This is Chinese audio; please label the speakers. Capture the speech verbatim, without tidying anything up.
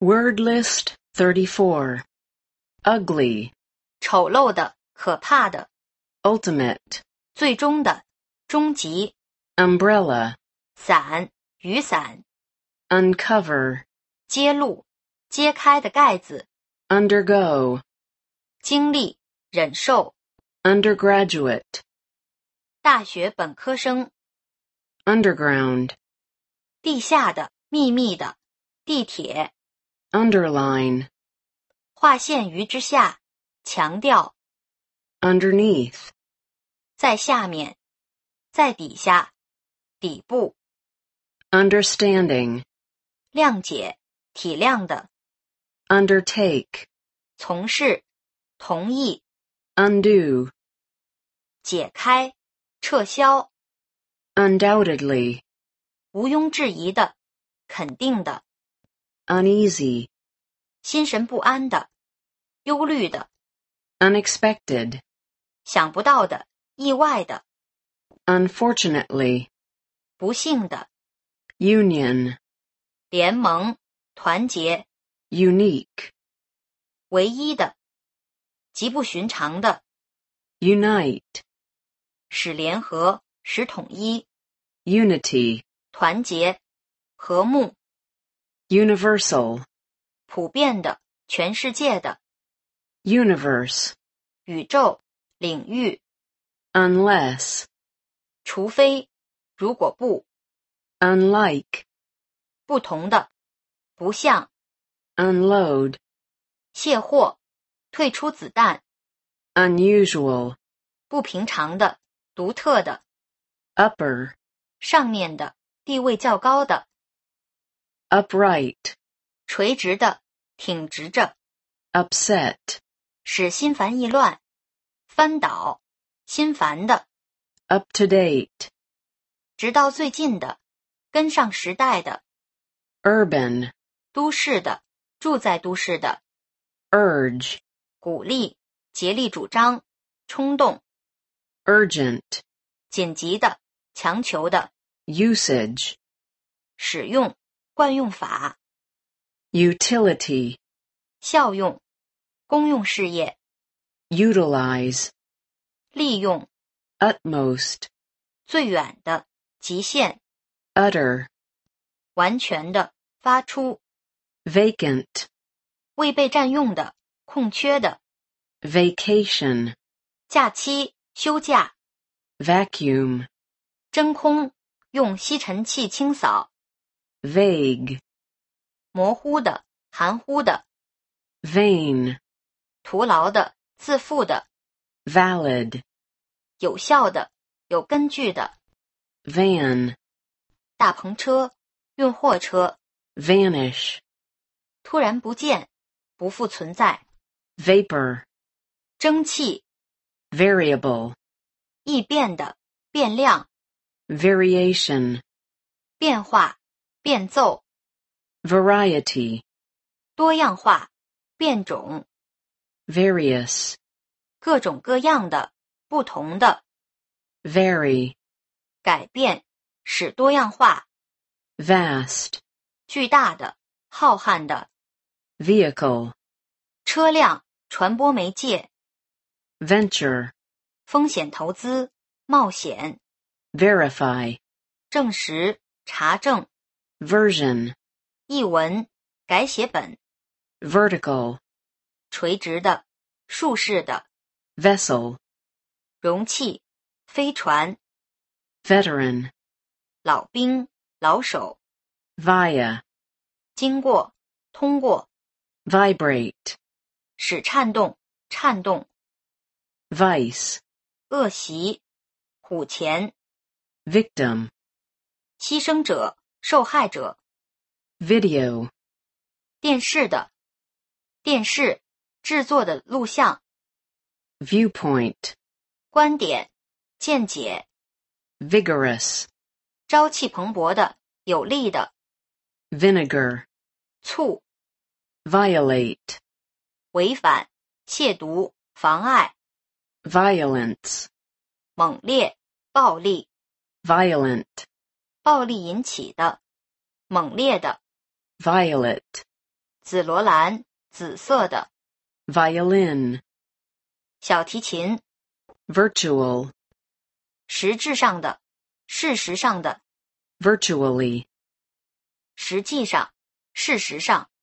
Speaker 1: Word list thirty-four. Ugly.
Speaker 2: 丑陋的，可怕的。
Speaker 1: Ultimate.
Speaker 2: 最终的，终极。
Speaker 1: Umbrella.
Speaker 2: 伞，雨伞。
Speaker 1: Uncover.
Speaker 2: 揭露，揭开的盖子。
Speaker 1: Undergo.
Speaker 2: 经历，忍受。
Speaker 1: Undergraduate.
Speaker 2: 大学本科生。
Speaker 1: Underground.
Speaker 2: 地下的，秘密的。地铁。
Speaker 1: Underline.
Speaker 2: 划线于之下，强调。
Speaker 1: Underneath.
Speaker 2: 在下面，在底下，底部。
Speaker 1: Understanding.
Speaker 2: 谅解，体谅的。
Speaker 1: Undertake.
Speaker 2: 从事，同意。
Speaker 1: Undo.
Speaker 2: 解开，撤销。
Speaker 1: Undoubtedly.
Speaker 2: 毋庸置疑的，肯定的。
Speaker 1: Uneasy.
Speaker 2: 心神不安的，忧虑的。
Speaker 1: Unexpected.
Speaker 2: 想不到的，意外的。
Speaker 1: Unfortunately.
Speaker 2: 不幸的。
Speaker 1: Union.
Speaker 2: 联盟，团结。
Speaker 1: Unique.
Speaker 2: 唯一的，极不寻常的。
Speaker 1: Unite.
Speaker 2: 使联合，使统一。
Speaker 1: Unity.
Speaker 2: 团结，和睦。
Speaker 1: Universal.
Speaker 2: 普遍的，全世界的。
Speaker 1: Universe.
Speaker 2: 宇宙，领域。
Speaker 1: Unless.
Speaker 2: 除非，如果不。
Speaker 1: Unlike.
Speaker 2: 不同的，不像。
Speaker 1: Unload.
Speaker 2: 卸货，退出子弹。
Speaker 1: Unusual.
Speaker 2: 不平常的，独特的。
Speaker 1: Upper.
Speaker 2: 上面的，地位较高的。
Speaker 1: Upright.
Speaker 2: 垂直的，挺直着。
Speaker 1: Upset.
Speaker 2: 使心烦意乱。翻倒，心烦的。
Speaker 1: Up to date.
Speaker 2: 直到最近的，跟上时代的。
Speaker 1: Urban.
Speaker 2: 都市的，住在都市的。
Speaker 1: Urge.
Speaker 2: 鼓励，竭力主张，冲动。
Speaker 1: Urgent.
Speaker 2: 紧急的，强求的。
Speaker 1: Usage.
Speaker 2: 使用，惯用法。
Speaker 1: Utility.
Speaker 2: 效用，公用事业。
Speaker 1: Utilize.
Speaker 2: 利用。
Speaker 1: Utmost.
Speaker 2: 最远的，极限。
Speaker 1: Utter.
Speaker 2: 完全的，发出。
Speaker 1: Vacant.
Speaker 2: 未被占用的，空缺的。
Speaker 1: Vacation.
Speaker 2: 假期，休假。
Speaker 1: Vacuum.
Speaker 2: 真空，用吸尘器清扫。
Speaker 1: Vague.
Speaker 2: 模糊的，含糊的。
Speaker 1: Vain.
Speaker 2: 徒劳的，自负的。
Speaker 1: Valid.
Speaker 2: 有效的，有根据的。
Speaker 1: Van.
Speaker 2: 大篷车，运货车。
Speaker 1: Vanish.
Speaker 2: 突然不见，不复存在。
Speaker 1: Vapor.
Speaker 2: 蒸汽。
Speaker 1: Variable.
Speaker 2: 易变的，变量。
Speaker 1: Variation.
Speaker 2: 变化，变奏。
Speaker 1: Variety.
Speaker 2: 多样化，变种。
Speaker 1: Various.
Speaker 2: 各种各样的，不同的。
Speaker 1: Vary.
Speaker 2: 改变，使多样化。
Speaker 1: Vast.
Speaker 2: 巨大的，浩瀚的。
Speaker 1: Vehicle.
Speaker 2: 车辆，传播媒介。
Speaker 1: Venture.
Speaker 2: 风险投资，冒险。
Speaker 1: Verify.
Speaker 2: 证实，查证。
Speaker 1: Version.
Speaker 2: 译文，改写本。
Speaker 1: Vertical.
Speaker 2: 垂直的，竖式的。
Speaker 1: Vessel.
Speaker 2: 容器，飞船。
Speaker 1: Veteran.
Speaker 2: 老兵，老手。
Speaker 1: Via.
Speaker 2: 经过，通过。
Speaker 1: Vibrate.
Speaker 2: 使颤动，颤动。
Speaker 1: Vice.
Speaker 2: 恶习，唬钱。
Speaker 1: Victim.
Speaker 2: 牺牲者，受害者。
Speaker 1: Video.
Speaker 2: 电视的，电视，制作的录像。
Speaker 1: Viewpoint.
Speaker 2: 观点，见解。
Speaker 1: Vigorous.
Speaker 2: 朝气蓬勃的，有力的。
Speaker 1: Vinegar.
Speaker 2: 醋。
Speaker 1: Violate.
Speaker 2: 违反，亵渎，妨碍。
Speaker 1: Violence.
Speaker 2: 猛烈，暴力。
Speaker 1: Violent.
Speaker 2: 暴力引起的，猛烈的。
Speaker 1: Violet.
Speaker 2: 紫罗兰，紫色的。
Speaker 1: violin,
Speaker 2: 小提琴，
Speaker 1: virtual,
Speaker 2: 实质上的，事实上的，
Speaker 1: virtually,
Speaker 2: 实际上，事实上。